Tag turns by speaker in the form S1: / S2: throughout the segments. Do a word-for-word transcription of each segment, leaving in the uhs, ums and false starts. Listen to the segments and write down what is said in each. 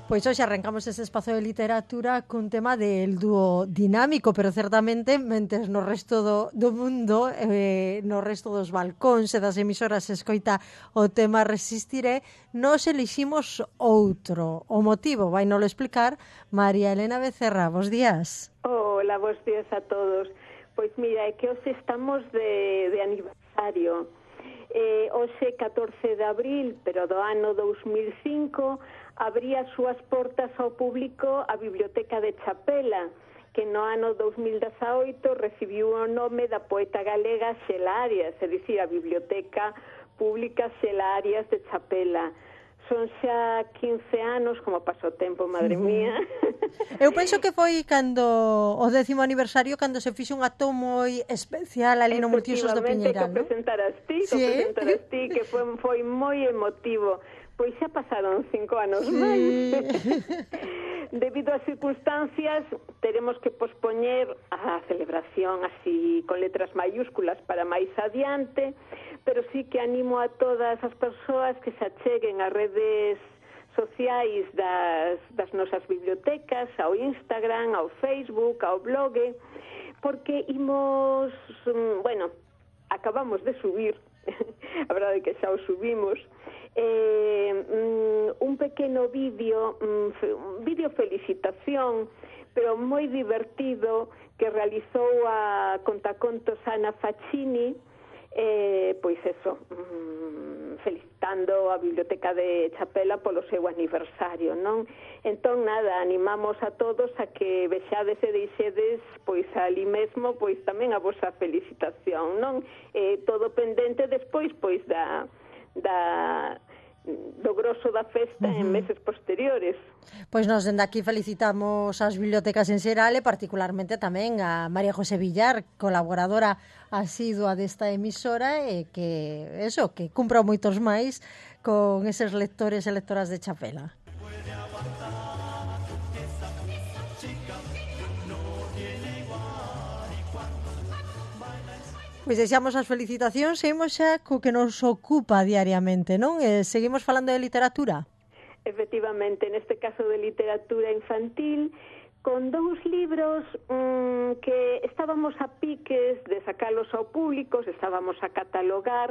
S1: Pois hoxe arrancamos ese espazo de literatura cun tema del dúo dinámico, pero certamente, mentes no resto do, do mundo, eh, no resto dos balcóns e das emisoras se escoita o tema Resistiré, nos eliximos outro. O motivo vai nolo explicar María Elena Becerra. Bos días.
S2: Hola, bos días a todos. Pois mira, é que hoxe estamos de, de aniversario. Eh, hoxe, catorce de abril, pero do ano dous mil cinco, abría as súas portas ao público a Biblioteca de Chapela, que no ano dous mil dezaoito recibiu o nome da poeta galega Xela Arias, é dicir, a Biblioteca Pública Xela Arias de Chapela. Son xa quince anos, como pasou o tempo, madre mía.
S1: Eu penso que foi cando o décimo aniversario, cando se fixo un acto moi especial ali no Multiusos do Piñeiral,
S2: non? Efectivamente, que presentaras ti, que presentaras ti, que foi, foi moi emotivo. Pois xa pasaron cinco anos
S1: sí.
S2: máis. Debido ás circunstancias, teremos que pospoñer a celebración así con letras mayúsculas para máis adiante, pero sí que animo a todas as persoas que se acheguen a redes sociais das, das nosas bibliotecas, ao Instagram, ao Facebook, ao blog, porque imos, bueno, acabamos de subir, a verdade é que xa o subimos, eh, un pequeno vídeo, un vídeo felicitación, pero moi divertido, que realizou a contacontos Ana Faccini, eh, pois eso, felicitando a Biblioteca de Chapela polo seu aniversario, non? Entón, nada, animamos a todos a que vexades e deixedes, pois ali mesmo, pois tamén a vosa felicitación, non? Eh, todo pendente despois, pois, da... da do grosso da festa uh -huh. en meses posteriores.
S1: Pois nós dende aquí felicitamos as bibliotecas en xeral e particularmente tamén a María José Villar, colaboradora asidua desta emisora e que, eso, que cumpra moitos máis con eses lectores e lectoras de Chapela. Pois deixamos as felicitacións e imos xa co que nos ocupa diariamente, non? E seguimos falando de literatura?
S2: Efectivamente, neste caso de literatura infantil, con dous libros mmm, que estábamos a piques de sacalos ao público, estábamos a catalogar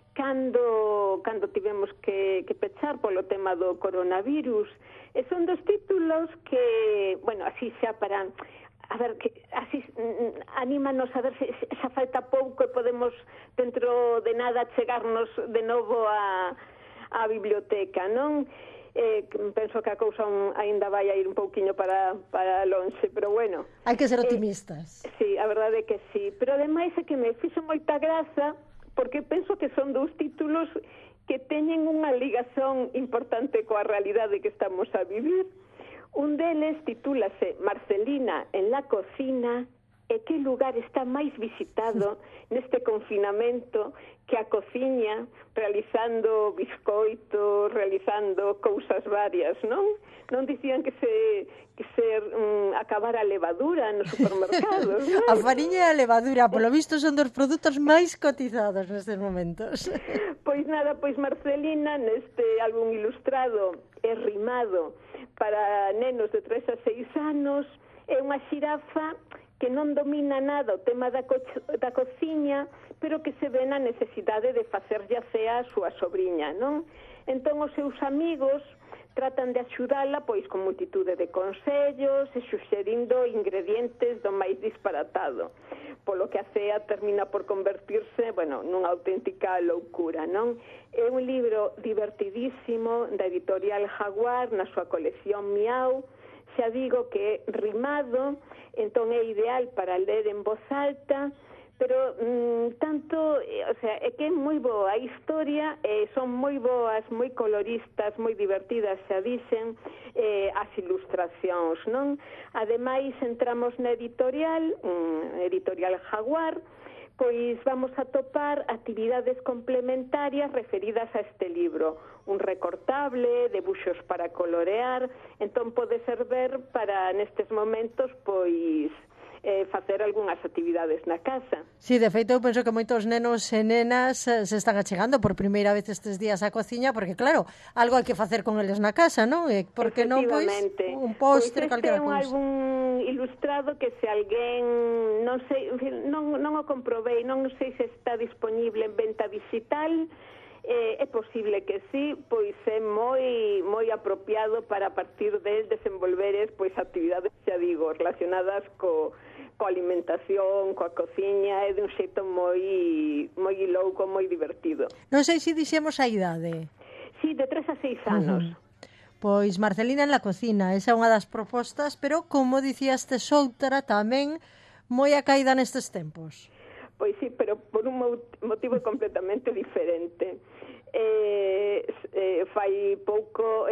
S2: cando, cando tivemos que, que pechar polo tema do coronavirus. E son dos títulos que, bueno, así xa para... a ver, que así anímanos a ver se xa falta pouco e podemos dentro de nada chegarnos de novo a, a biblioteca, non? Eh, penso que a cousa un, ainda vai a ir un pouquiño para, para lonxe, pero bueno.
S1: Hai que ser optimistas.
S2: Eh, sí, a verdade é que sí, pero ademais é que me fixo moita graza porque penso que son dous títulos que teñen unha ligazón importante coa realidade que estamos a vivir. Un deles titúlase Marcelina en la cocina e que lugar está máis visitado neste confinamento que a cociña, realizando biscoitos, realizando cousas varias, non? Non dicían que se que se um, acabara a levadura nos supermercados, non?
S1: A fariña e a levadura, polo visto, son dos produtos máis cotizados nestes momentos.
S2: Pois nada, pois Marcelina, neste álbum ilustrado e rimado para nenos de tres a seis anos, é unha xirafa que non domina nada o tema da, co da cociña, pero que se ve na necesidade de facerlle a cea a súa sobriña, non? Entón os seus amigos tratan de axudala pois con multitude de consellos e suxerindo ingredientes do máis disparatado, polo que a cea termina por convertirse, bueno, nunha auténtica loucura, non? É un libro divertidísimo da editorial Jaguar na súa colección Miau. Xa digo que é rimado, entón é ideal para ler en voz alta, pero mm, tanto, o sea, é que é moi boa a historia, eh, son moi boas, moi coloristas, moi divertidas, xa dicen, eh, as ilustracións, non? Ademais, entramos na editorial, mm, editorial Jaguar, pois vamos a topar actividades complementarias referidas a este libro, un recortable, debuxos para colorear, entón pode servir para nestes momentos, pois, eh, facer algunhas actividades na casa.
S1: Sí, de feito, eu penso que moitos nenos e nenas eh, se están achegando por primeira vez estes días á cociña, porque claro, algo hai que facer con eles na casa, non? E por que non, pois, un postre,
S2: pois
S1: calquera
S2: este é un
S1: cousa.
S2: álbum ilustrado que se alguén, non sei, non, non o comprobei, non sei se está disponible en venta digital. Eh, é posible que sí, pois é moi moi apropiado para a partir del desenvolveres pois actividades, xa digo, relacionadas co, co alimentación, coa cociña, é dun xeito moi moi louco, moi divertido.
S1: Non sei se dixemos a idade.
S2: Sí, de tres a seis anos.
S1: Uh-huh. Pois Marcelina en la cocina, esa é unha das propostas, pero como dicías tes outra tamén moi a caída nestes tempos.
S2: Pois sí, pero por un motivo completamente diferente. Eh, eh, fai pouco,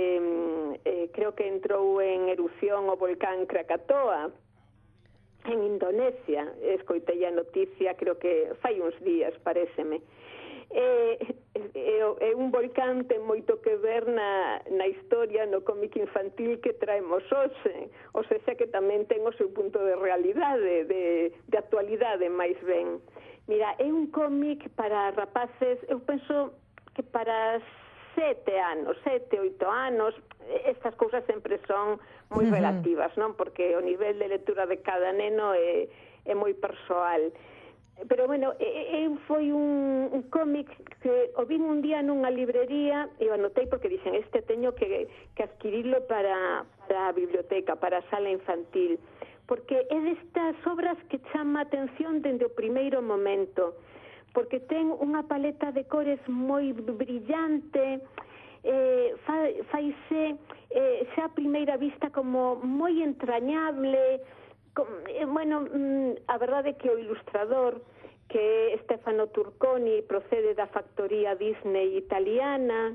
S2: eh, eh, creo que entrou en erupción o volcán Krakatoa, en Indonesia. Escoitei a noticia, creo que fai uns días, paréceme. É, é, é un volcán ten moito que ver na, na historia, no cómic infantil que traemos hoxe, ou seja que tamén ten o seu punto de realidade, de, de actualidade máis ben. Mira, é un cómic para rapaces, eu penso que para sete anos, sete, oito anos, estas cousas sempre son moi uh-huh. relativas, non? Porque o nivel de lectura de cada neno é, é moi persoal. Pero, bueno, eu foi un, un cómic que o vin un día nunha librería e o anotei porque dixen, este teño que, que adquirilo para, para a biblioteca, para a sala infantil, porque é destas obras que chama a atención dende o primeiro momento, porque ten unha paleta de cores moi brillante, eh, fai, faise eh, xa a primeira vista como moi entrañable. Bueno, a verdade é que o ilustrador, que é Stefano Turconi, procede da factoría Disney italiana,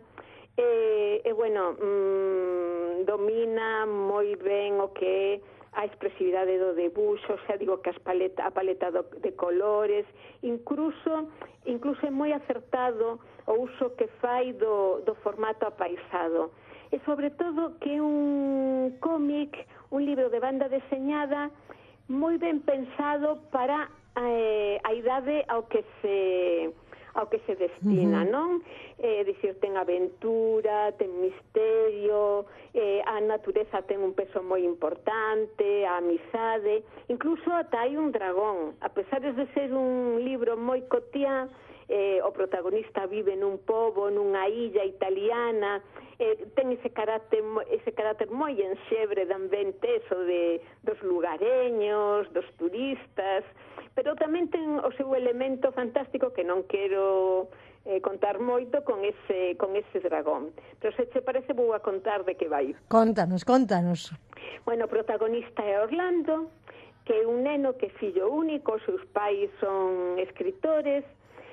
S2: e, e bueno, mmm, domina moi ben o que é a expresividade do debuxo, xa digo que as paleta, a paleta do, de colores, incluso, incluso é moi acertado o uso que fai do, do formato apaisado. E sobre todo que é un cómic, un libro de banda deseñada moi ben pensado para eh, a idade ao que se ao que se destina, uh-huh. non? Eh, dicir, ten aventura, ten misterio, eh, a natureza ten un peso moi importante, a amizade, incluso ata hai un dragón. A pesar de ser un libro moi cotiá, eh, o protagonista vive nun pobo, nunha illa italiana, eh, ten ese carácter, ese carácter moi enxebre de ambiente, eso de, dos lugareños, dos turistas, pero tamén ten o seu elemento fantástico que non quero eh, contar moito con ese, con ese dragón. Pero se che parece vou a contar de que vai.
S1: Contanos, contanos.
S2: Bueno, o protagonista é Orlando, que é un neno que é fillo único, os seus pais son escritores,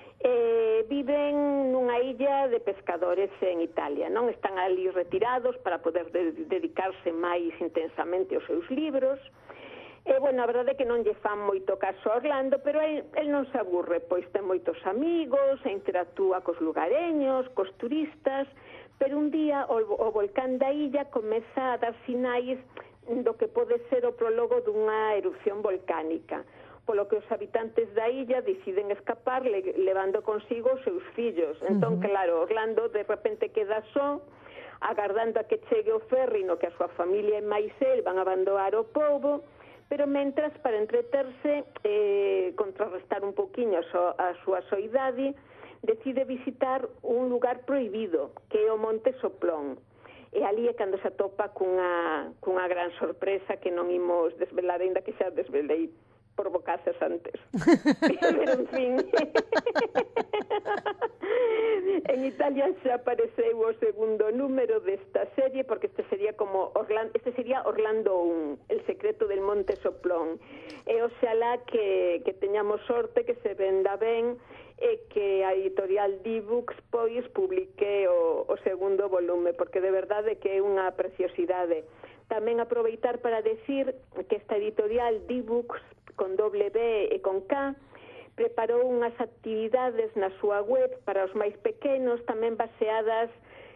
S2: eh, viven nunha illa de pescadores en Italia, non? Están ali retirados para poder de- dedicarse máis intensamente aos seus libros. E, bueno, a verdade é que non lle fan moito caso a Orlando, pero el, el non se aburre, pois ten moitos amigos, e interactúa cos lugareños, cos turistas, pero un día o, o volcán da illa comeza a dar sinais do que pode ser o prólogo dunha erupción volcánica, polo que os habitantes da illa deciden escapar le, levando consigo os seus fillos. Entón, uh-huh. claro, Orlando de repente queda só, agardando a que chegue o ferry no que a súa familia e máis el van a abandonar o pobo, pero mentras, para entreterse, eh, contrarrestar un poquinho a, so, a súa soidade, decide visitar un lugar prohibido, que é o Monte Soplón. E ali é cando se atopa cunha, cunha gran sorpresa que non imos desvelar, ainda que xa desvelei por bocaces antes. Pero, en fin... En Italia xa apareceu o segundo número desta serie, porque este sería como Orlando, este sería Orlando un, el secreto del Monte Soplón. E oxalá que, que teñamos sorte, que se venda ben, e que a editorial D-Books pois publique o, o segundo volume, porque de verdade que é unha preciosidade. Tamén aproveitar para decir que esta editorial D-Books, con doble B e con K, preparou unhas actividades na súa web para os máis pequenos, tamén baseadas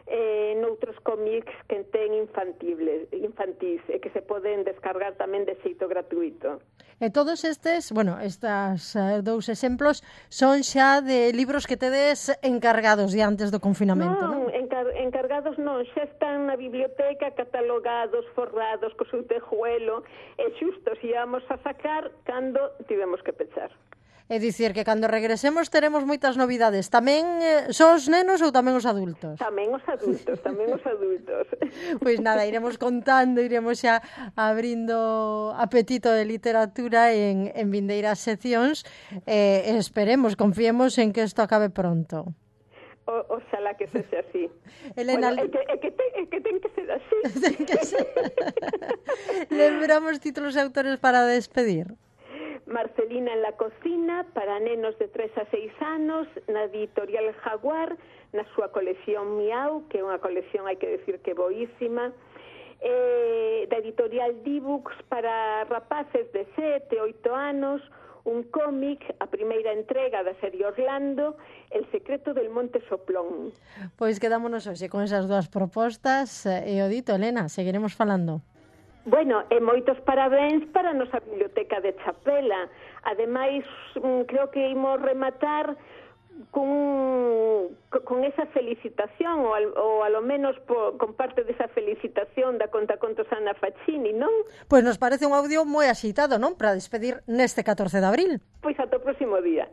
S2: e noutros cómics que ten infantibles, infantís e que se poden descargar tamén de xeito gratuito.
S1: E todos estes, bueno, estes uh, dous exemplos son xa de libros que tedes encargados de antes do confinamento, non?
S2: Non, encar encargados non, xa están na biblioteca catalogados, forrados, co seu tejuelo, e xusto se íamos a sacar cando tivemos que pechar.
S1: É dicir, que cando regresemos teremos moitas novidades. Tamén eh, só os nenos ou tamén os adultos?
S2: Tamén os adultos, tamén os adultos.
S1: Pois nada, iremos contando, iremos xa abrindo apetito de literatura en, en vindeiras seccións. Eh, esperemos, confiemos en que isto acabe pronto.
S2: O, oxalá que sexa así.
S1: Elena,
S2: bueno, é que, é que, ten, é que ten que ser así.
S1: ten que ser. Lembramos títulos e autores para despedir.
S2: Marcelina en la cocina, para nenos de tres a seis anos, na editorial Jaguar, na súa colección Miau, que é unha colección, hai que decir, que boísima, eh, da editorial D-Books para rapaces de sete, oito anos, un cómic, a primeira entrega da serie Orlando, El secreto del Monte Soplón.
S1: Pois quedámonos hoxe con esas dúas propostas, e o dito, Elena, seguiremos falando.
S2: Bueno, e moitos parabéns para a nosa biblioteca de Chapela. Ademais, creo que imos rematar con, con esa felicitación, ou, al, ou alo menos po, con parte desa felicitación da contacontos Ana Faccini, non?
S1: Pois nos parece un audio moi axitado, non? Para despedir neste catorce de abril.
S2: Pois ata o próximo día.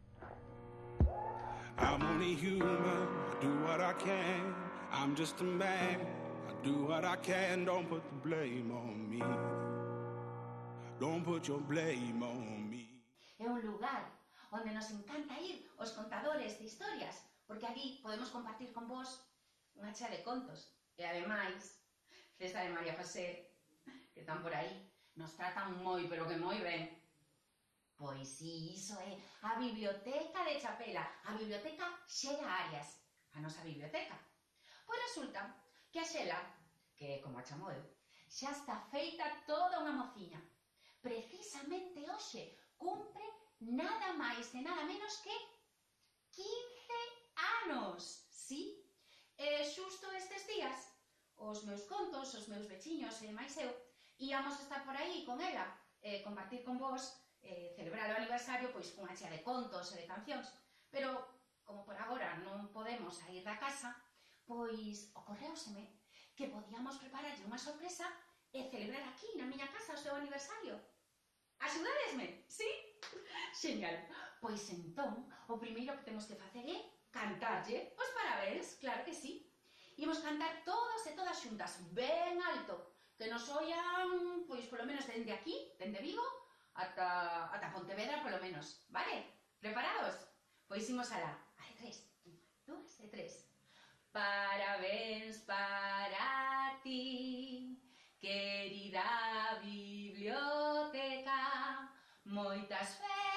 S3: I'm only human, I do what I can, I'm just a man. Do what I can, don't put the blame on me. Don't put your blame on me.
S4: É un lugar onde nos encanta ir os contadores de historias, porque aquí podemos compartir con vos unha chea de contos. E ademais, César e María José, que están por aí, nos tratan moi, pero que moi ben. Pois sí, iso é a Biblioteca de Chapela, a Biblioteca Xela Arias, a nosa biblioteca. Pois resulta que a Xela, que como a chamo eu, xa está feita toda unha mociña. Precisamente hoxe cumpre nada máis e nada menos que quince anos, sí? E xusto estes días, os meus contos, os meus veciños e máis eu, íamos estar por aí con ela, e compartir con vos, e celebrar o aniversario pois cunha chea de contos e de cancións. Pero, como por agora non podemos sair da casa, pois ocorreuseme que podíamos prepararlle unha sorpresa e celebrar aquí, na miña casa, o seu aniversario. Axudadesme, sí? Xenial. Pois entón, o primeiro que temos que facer é cantarlle os parabéns, claro que sí. Imos cantar todos e todas xuntas, ben alto, que nos oian, pois, polo menos, dende aquí, dende Vigo, ata, ata Pontevedra, polo menos, vale? Preparados? Pois imos alá. Ai, tres, un, dúas e tres. Parabéns para ti, querida biblioteca, moitas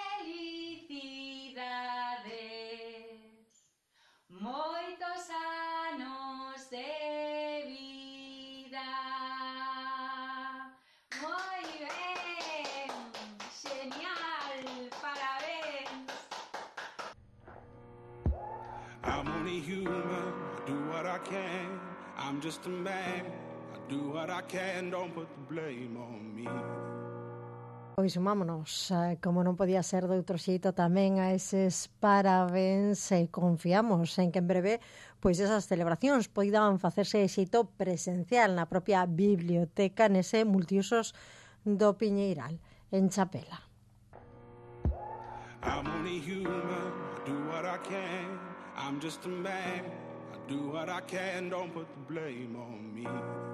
S4: felicidades, moitos anos de vida. Moi ben, genial, parabéns.
S3: I'm only human, I do what I can, I'm just a man, I do what I can, don't put the blame on me.
S1: Pois sumámonos, como non podía ser de outro xeito, tamén a eses parabéns e confiamos en que en breve pois esas celebracións poidan facerse de xeito presencial na propia biblioteca nese multiusos do Piñeiral, en Chapela.
S3: I'm only human, I do what I can, I'm just a man, I do what I can, don't put the blame on me.